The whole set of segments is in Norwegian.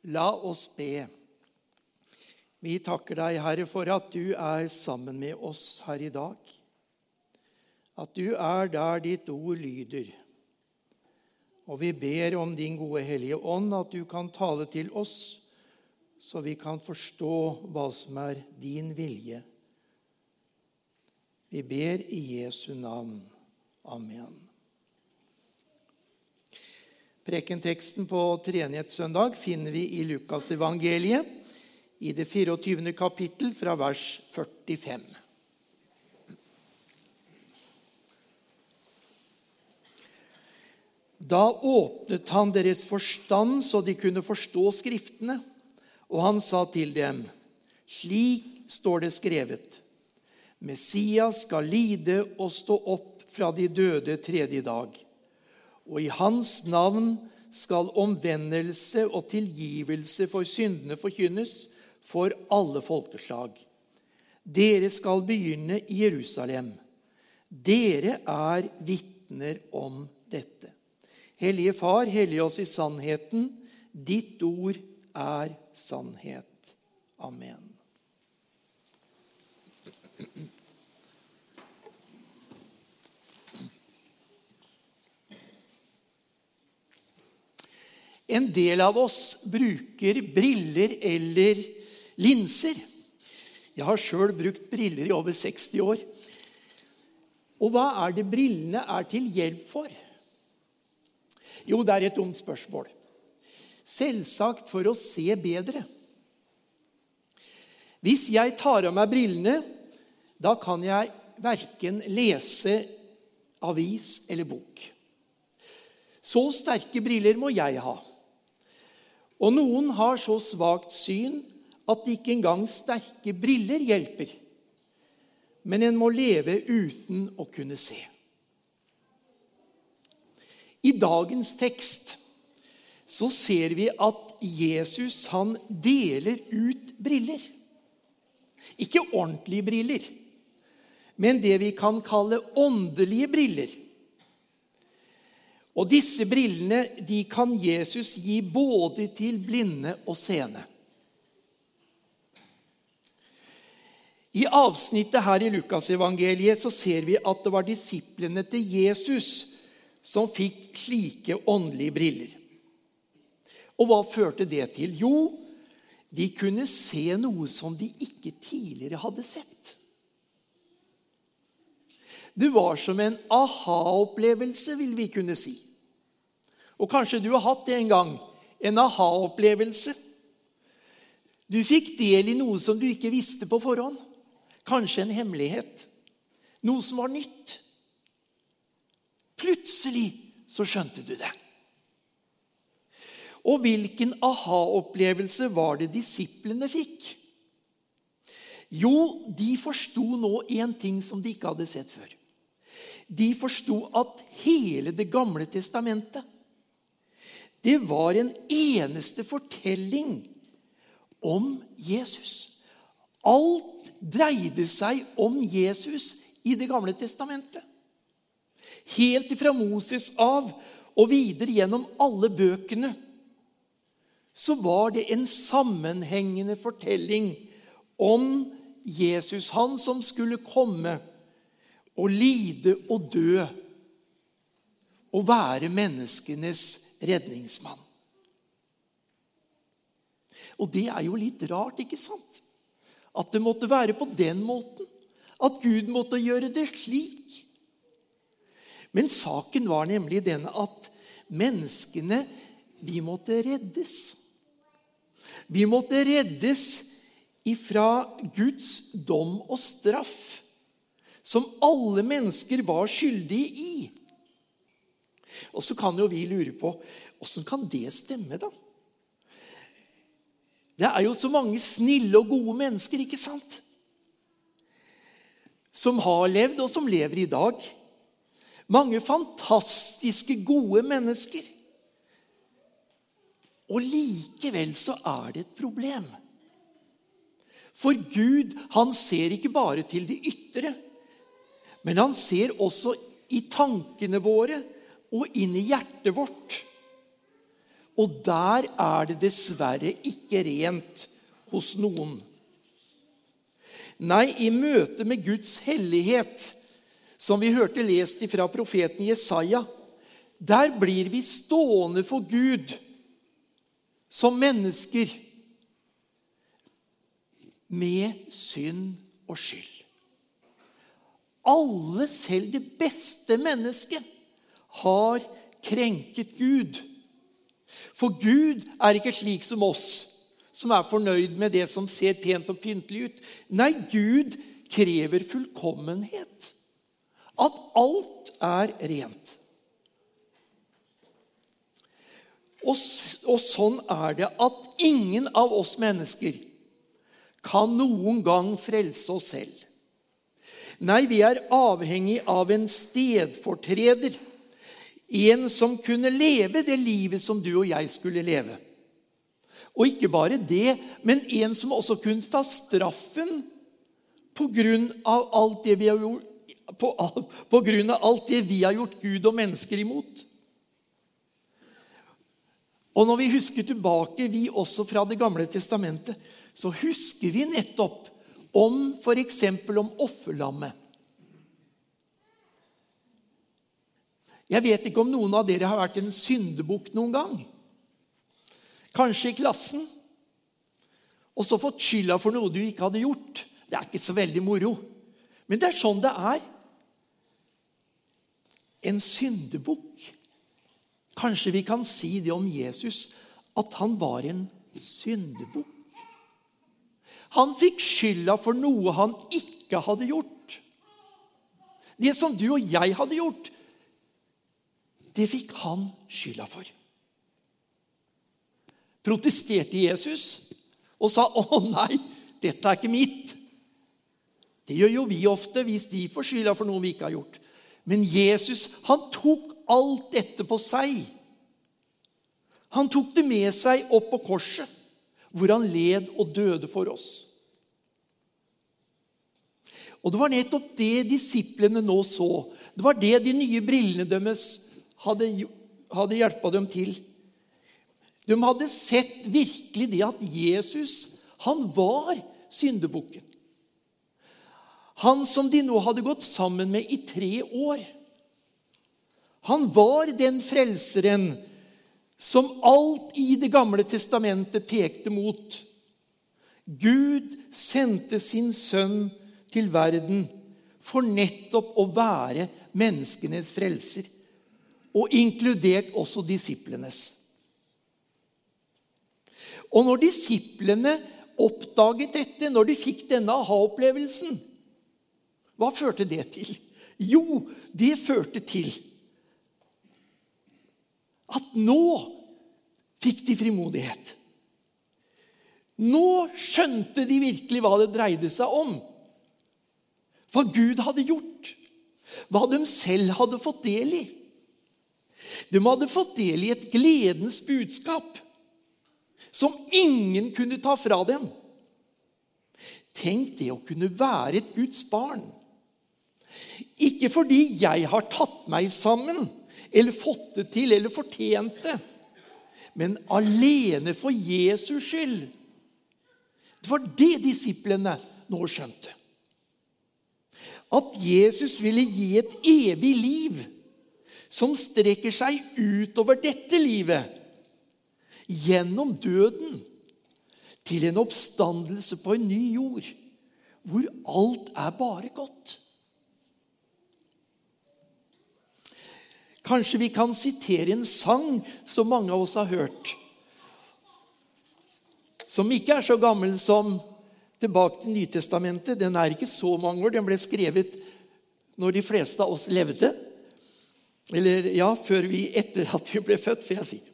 La oss be. Vi takker deg, Herre, for at du sammen med oss her i dag. At du der ditt ord lyder. Og vi ber om din gode hellige ånd, at du kan tale til oss, så vi kan forstå hva som din vilje. Vi ber i Jesu navn. Amen. Prekenteksten på Treenighetssøndag finner vi i Lukas evangeliet, i det 24. kapittel fra vers 45. Da åpnet han deres forstand så de kunne forstå skriftene, og han sa til dem, slik står det skrevet, Messias skal lide og stå opp fra de døde tredje dag, og i hans navn skal omvendelse og tilgivelse for syndene forkynnes for alle folkeslag. Dere skal begynne i Jerusalem. Dere vitner om dette. Hellige Far, hellige oss i sannheten. Ditt ord sannhet. Amen. En del av oss bruker briller eller linser. Jeg har selv brukt briller i over 60 år. Og hva det brillene til hjelp for? Jo, det et dumt spørsmål. Selvsagt for å se bedre. Hvis jeg tar av meg brillene, da kan jeg hverken lese avis eller bok. Så sterke briller må jeg ha. Og noen har så svagt syn at ikke engang sterke briller hjelper. Men en må leve uten å kunne se. I dagens tekst så ser vi at Jesus han deler ut briller. Ikke ordentlige briller, men det vi kan kalle åndelige briller. Og disse brillene, de kan Jesus gi både til blinde og seende. I avsnittet her i Lukas evangeliet så ser vi at det var disiplene til Jesus som fikk slike åndelige briller. Og hva førte det til? Jo, de kunne se noe som de ikke tidligere hadde sett. Det var som en aha-opplevelse, vil vi kunne si. Og kanskje du har hatt det en gang, en aha-opplevelse. Du fikk del i noe som du ikke visste på forhånd. Kanskje en hemmelighet. Noe som var nytt. Plutselig så skjønte du det. Og hvilken aha-opplevelse var det disiplene fikk? Jo, de forstod nå en ting som de ikke hadde sett før. De forstod at hele det gamle testamentet, det var en eneste fortelling om Jesus. Alt dreide seg om Jesus i det gamle testamentet. Helt fra Moses av og videre gjennom alle bøkene, så var det en sammenhengende fortelling om Jesus, han som skulle komme og lide og dø og være menneskenes redningsmann. Og det jo litt rart, ikke sant? At det måtte være på den måten. At Gud måtte gjøre det slik. Men saken var nemlig denne at menneskene, vi måtte reddes. Vi måtte reddes ifra Guds dom og straff, som alle mennesker var skyldige i. Og så kan jo vi lure på, hvordan kan det stemme da? Det jo så mange snille og gode mennesker, ikke sant? Som har levd og som lever i dag. Mange fantastiske gode mennesker. Og likevel så det et problem. For Gud, han ser ikke bare til det ytre, men han ser også i tankene våre og inn i hjertet vårt. Og der er det dessverre ikke rent hos noen. Nei, i møte med Guds hellighet, som vi hørte lest fra profeten Jesaja, der blir vi stående for Gud som mennesker med synd og skyld. Alle, selv det beste mennesket, har krenket Gud. For Gud er ikke slik som oss, som er fornøyd med det som ser pent og pyntelig ut. Nei, Gud krever fullkommenhet. At alt er rent. Og sånn er det at ingen av oss mennesker kan noen gang frelse oss selv. Nei, vi er avhengig av en stedfortreder. En som kunne leve det livet som du og jeg skulle leve. Og ikke bare det, men en som også kunne ta straffen på grunn av alt det vi har gjort, på grunn av alt det vi har gjort Gud og mennesker imot. Og når vi husker tilbake, vi også fra det gamle testamentet, så husker vi nettopp om, for eksempel om offerlammet. Jeg vet ikke om noen av dere har vært en syndebukk noen gang. Kanskje i klassen. Og så fått skylda for noe du ikke hadde gjort. Det er ikke så veldig moro. Men det er sånn det er. En syndebukk. Kanskje vi kan si det om Jesus, at han var en syndebukk. Han fikk skylda for noe han ikke hadde gjort. Det som du og jeg hadde gjort, det fikk han skylda for. Protesterte Jesus og sa, «Å nei, dette er ikke mitt». Det gjør jo vi ofte hvis vi får skylda for noe vi ikke har gjort. Men Jesus, han tok alt dette på seg. Han tok det med seg opp på korset, hvor han led og døde for oss. Og det var nettopp det disiplene nå så. Det var det de nye brillene deres hadde hjulpet dem til. De hadde sett virkelig det at Jesus, han var syndebukken. Han som de nå hadde gått sammen med i 3 år. Han var den frelseren som alt i det gamle testamentet pekte mot. Gud sendte sin sønn til verden for nettopp å være menneskenes frelser, og inkludert også disiplenes. Og når disiplene oppdaget dette, når de fikk denne aha-opplevelsen, hva førte det til? Jo, det førte til at nå fikk de frimodighet. Nå skjønte de virkelig hva det dreide seg om. Hva Gud hadde gjort. Hva de selv hadde fått del i. De hadde fått del i et gledens budskap som ingen kunne ta fra dem. Tenk det å kunne være et Guds barn. Ikke fordi jeg har tatt meg sammen, eller fått det til, eller fortjent det, men alene for Jesus skyld. Det var det disiplene nå skjønte. At Jesus ville gi et evig liv som strekker seg utover dette livet, gjennom døden, til en oppstandelse på en ny jord, hvor alt er bare godt. Kanskje vi kan sitere en sang som mange av oss har hørt, som ikke er så gammel som tilbake til Nytestamentet. Den er ikke så mange år. Den ble skrevet når de fleste av oss levde. Eller ja, etter at vi ble født, får jeg si.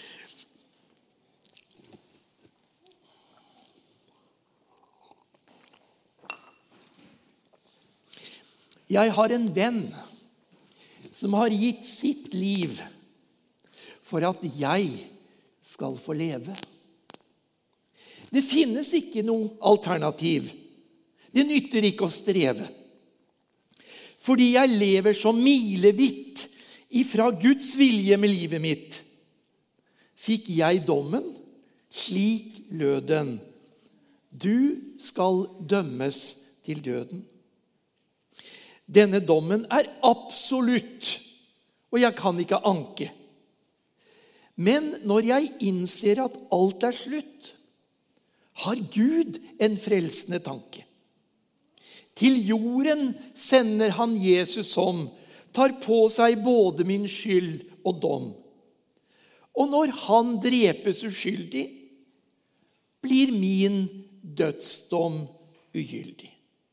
Jeg har en venn som har gitt sitt liv for at jeg skal få leve. Det finnes ikke noe alternativ. Det nytter ikke å streve. Fordi jeg lever så milevidt ifra Guds vilje med livet mitt. fikk jeg dommen, slik lød den. Du skal dømmes til døden. Denne dommen absolutt, og jeg kan ikke anke. Men når jeg innser at alt slutt, har Gud en frelsende tanke. Til jorden sender han Jesus som tar på seg både min skyld og dom. Og når han drepes uskyldig, blir min dødsdom ugyldig.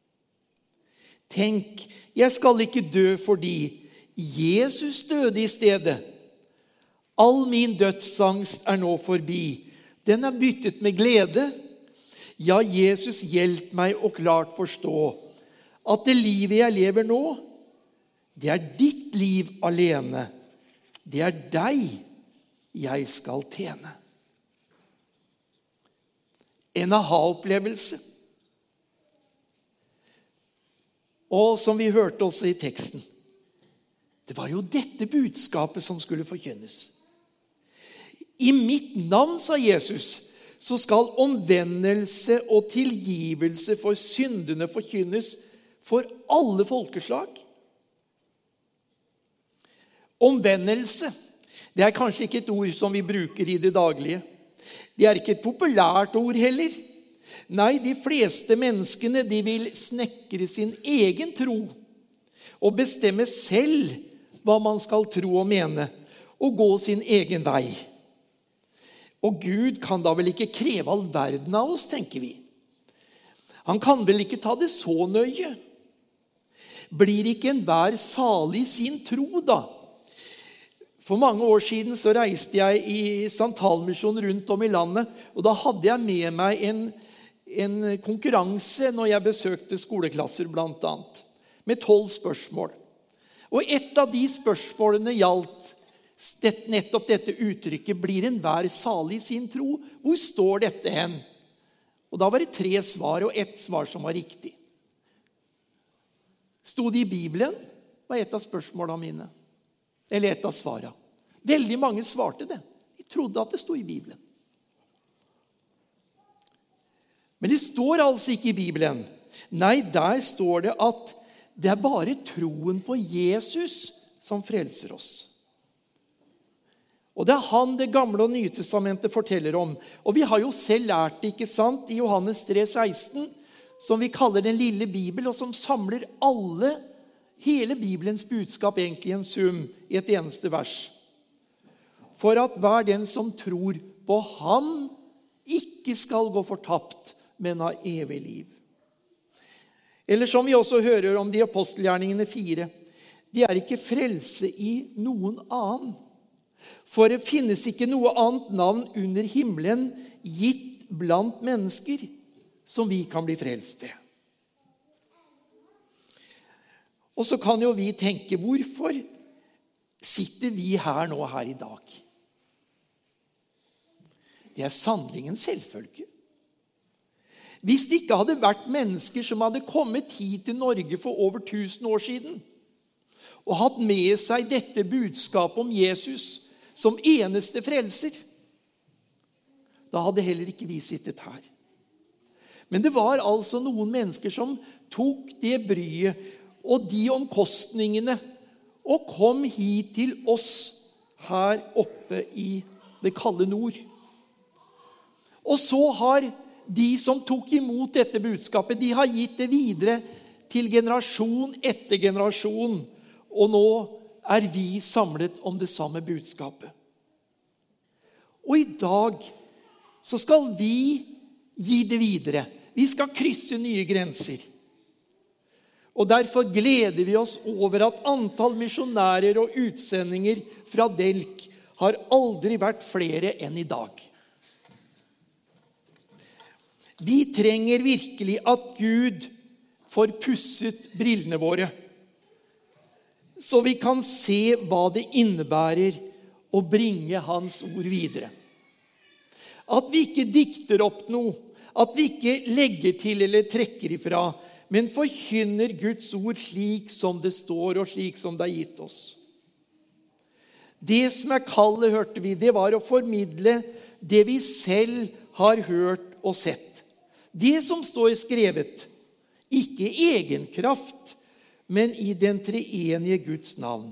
Tenk, jeg skal ikke dø fordi Jesus døde i stedet. All min dødsangst nå forbi. Den byttet med glede. Ja, Jesus, hjelp meg å klart forstå at det livet jeg lever nå, det ditt liv alene. Det deg jeg skal tjene. En aha-opplevelse. Og som vi hørte også i teksten, det var jo dette budskapet som skulle forkynnes. I mitt navn, sa Jesus, så skal omvendelse og tilgivelse for syndene forkynnes for alle folkeslag. Omvendelse, det kanskje ikke et ord som vi bruker i det daglige. Det ikke et populært ord heller. Nei, de fleste menneskene de vil snekre sin egen tro og bestemme selv hva man skal tro og mene, og gå sin egen vei. Og Gud kan da vel ikke kreve all verden av oss, tenker vi. Han kan vel ikke ta det så nøye. Blir ikke enhver salig i sin tro da? For mange år siden så reiste jeg i Santalmisjon rundt om i landet, og da hadde jeg med meg en konkurranse når jeg besøkte skoleklasser blant annet, med 12 spørsmål. Og et av de spørsmålene gjaldt nettopp dette uttrykket, blir enhver salig i sin tro? Hvor står dette hen? Og da var det 3 svar, og 1 svar som var riktig. Stod det i Bibelen? Var et av spørsmålene mine. Eller et av svarene. Veldig mange svarte det. De trodde at det stod i Bibelen. Men det står altså ikke i Bibelen. Nei, der står det at det bare troen på Jesus som frelser oss. Og det han det gamle og nye testamentet forteller om. Og vi har jo selv lært det, ikke sant, i Johannes 3,16, som vi kaller den lille Bibel, og som samler hele Bibelens budskap egentlig i en sum, i et eneste vers. For at hver den som tror på ham ikke skal gå fortapt, men ha evig liv. Eller som vi også hører om de apostelgjerningene 4, de ikke frelse i noen annen. For det finnes ikke noe annet navn under himmelen gitt blant mennesker som vi kan bli frelst ved. Og så kan jo vi tenke, hvorfor sitter vi her nå her i dag? Det sannelig en selvfølge. Hvis det ikke hadde vært mennesker som hadde kommet hit til Norge for over 1000 år siden, og hatt med seg dette budskapet om Jesus som eneste frelser, da hadde heller ikke vi sittet her. Men det var altså noen mennesker som tok det bryet og de omkostningene og kom hit til oss her oppe i det kalde nord. Og så har de som tok imot dette budskapet, de har gitt det videre til generasjon etter generasjon, og nå vi samlet om det samme budskapet. Og i dag så skal vi gi det videre. Vi skal krysse nye grenser. Og derfor gleder vi oss over at antall misjonærer og utsendinger fra Delk har aldri vært flere enn i dag. Vi trenger virkelig at Gud får pusset brillene våre, så vi kan se hva det innebærer å bringe hans ord videre. At vi ikke dikter opp noe, at vi ikke legger til eller trekker ifra, men forkynner Guds ord slik som det står og slik som det gitt oss. Det som kallet, hørte vi, det var å formidle det vi selv har hørt og sett. Det som står skrevet, ikke i egen kraft, men i den treenige Guds navn.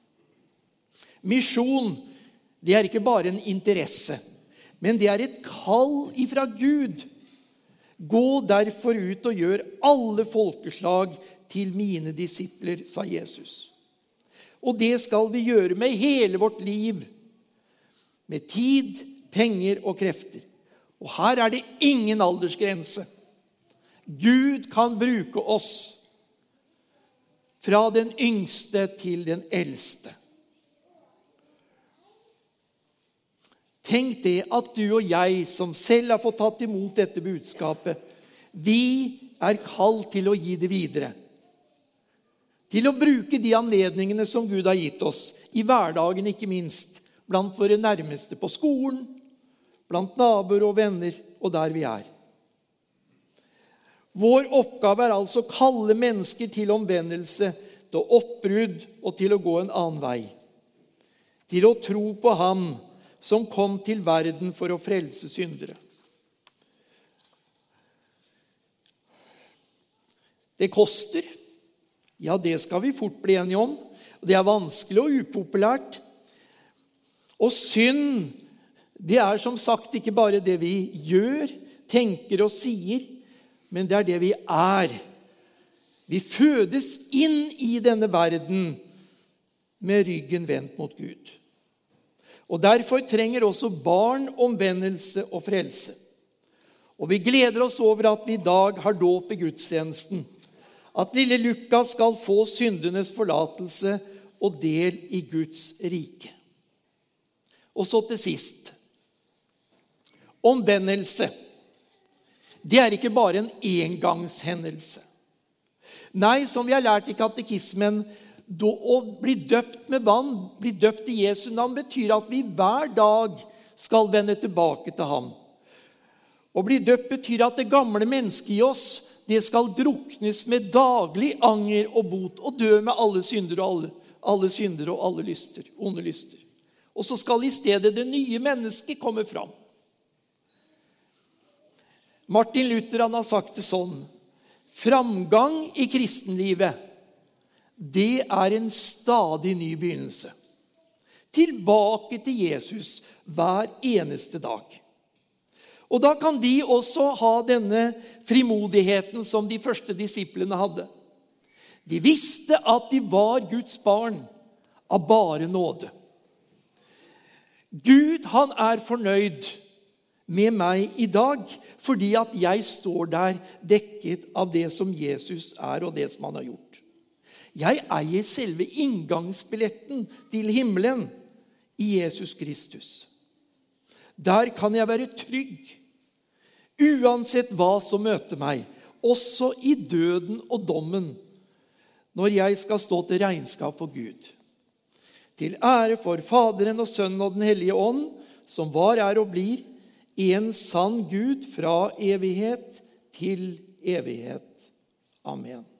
Misjon, det er ikke bare en interesse, men det er et kall ifra Gud. Gå derfor ut og gjør alle folkeslag til mine disipler, sa Jesus. Og det skal vi gjøre med hele vårt liv, med tid, penger og krefter. Og her er det ingen aldersgrense. Gud kan bruke oss fra den yngste til den eldste. Tenk det at du og jeg, som selv har fått tatt imot dette budskapet, vi er kalt til å gi det videre. Til å bruke de anledningene som Gud har gitt oss, i hverdagen ikke minst, blant våre nærmeste på skolen, blant naboer og venner, og der vi er. Vår oppgave er altså å kalle mennesker til omvendelse, til oppbrudd og til å gå en annen vei. Til å tro på ham som kom til verden for å frelse syndere. Det koster. Ja, det skal vi fort bli enige om. Det er vanskelig og upopulært. Og synd, det er som sagt ikke bare det vi gjør, tenker og sier, men det er det vi er. Vi fødes inn i denne verden med ryggen vendt mot Gud. Og derfor trenger også barn omvendelse og frelse. Og vi gleder oss over at vi i dag har dåp i gudstjenesten. At lille Lukas skal få syndenes forlatelse og del i Guds rike. Og så til sist. Omvendelse. Det er ikke bare en engangshendelse. Nei, som vi har lært i katekismen, å bli døpt med vann, bli døpt i Jesu navn, betyr at vi hver dag skal vende tilbake til ham. Å bli døpt betyr at det gamle mennesket i oss, det skal druknes med daglig anger og bot, og dø med alle synder og alle lyster, onde lyster. Og så skal i stedet det nye mennesket komme fram. Martin Luther, han har sagt det sånn: framgang i kristenlivet, det er en stadig ny begynnelse. Tilbake til Jesus hver eneste dag. Og da kan vi også ha denne frimodigheten som de første disiplene hadde. De visste at de var Guds barn av bare nåde. Gud, han er fornøyd med meg i dag, fordi at jeg står der dekket av det som Jesus er og det som han har gjort. Jeg eier selve inngangsbilletten til himmelen i Jesus Kristus. Der kan jeg være trygg, uansett hva som møter meg, også i døden og dommen, når jeg skal stå til regnskap for Gud. Til ære for Faderen og Sønnen og den hellige ånd, som var, er og blir, en sann Gud fra evighet til evighet. Amen.